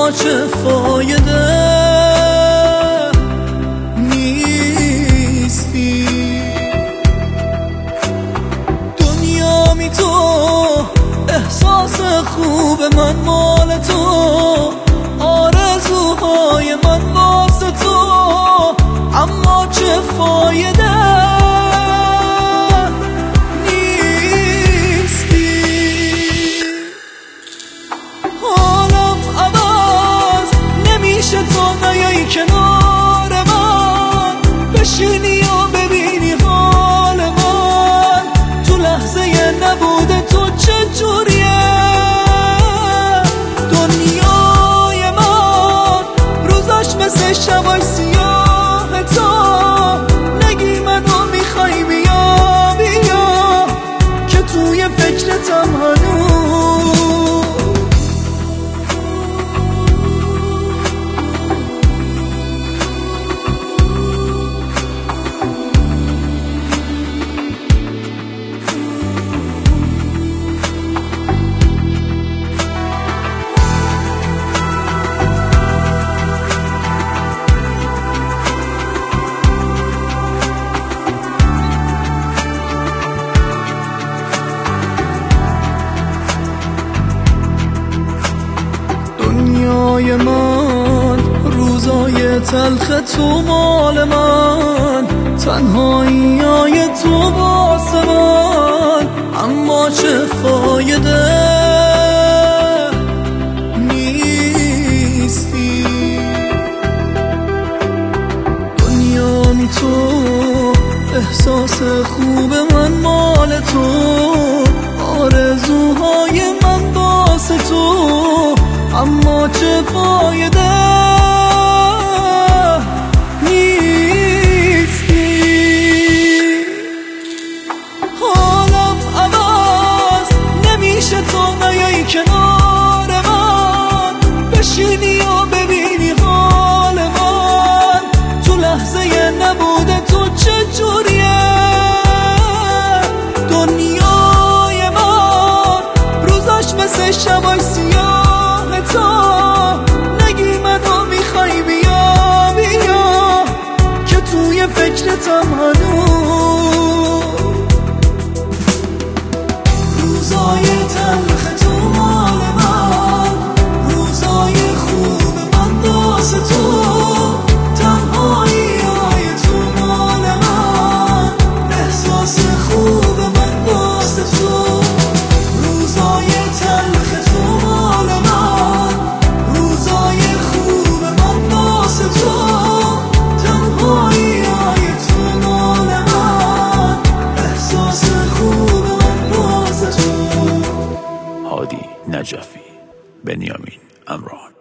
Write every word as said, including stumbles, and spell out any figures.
اما چه فایده نیستی. دنیا می تو احساس خوب من مال تو، آرزوهای من واسه تو، اما چه فایده نیستی. حالم عوض نمیشه تا نیایی کنار من، بشینی و ببینی حال من تو لحظه نبوده تو چجوریه. دنیای من روزاش مثل شبای سیاه، تا نگی منو میخوای بیا بیا که توی فکرتم هنوز. دنیای من روزای تلخ تو مال من، تنهایی های تو واسه من، اما چه فایده نیستی. دنیا می تو احساس خوب من مال تو، آرزوهای من واسه تو، اما چه فایده نیستی. حالم عوض نمیشه تا نیایی کنار من، بشینی و ببینی حال من تو لحظه نبوده تو چجوریه. دنیای من روزاش مثل شبای سیاه، تا نگی منو میخوای بیا بیا که توی فکرتم هنوز. روزای تلخ تو مال من، روزای خوب من واسه تو، تنهایی های تو مال من، احساس خوب من واسه تو. روزای تلخ تو مال من، روزای خوب من واسه تو، تنهایی های تو مال من، احساس خوب من واسه تو. هادی نجفی، بنیامین امران.